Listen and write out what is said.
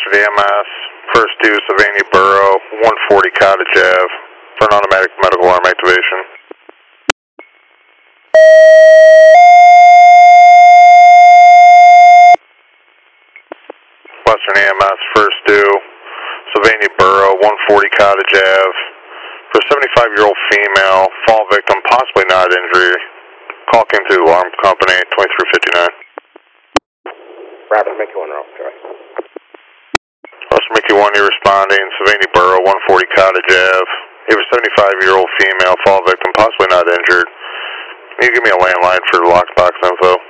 Boston EMS, first due Sylvania Borough, 140 Cottage Ave, for an automatic medical alarm activation. Western EMS, first due Sylvania Borough, 140 Cottage Ave, for a 75-year-old female, fall victim, possibly not injury. Call came through the alarm company, 2359. Robert Mickey 1, Troy. Russell Mickey 1, you're responding, Sylvania Borough, 140 Cottage Ave. You have a 75-year-old female, fall victim, possibly not injured. Can you give me a landline for the lockbox info?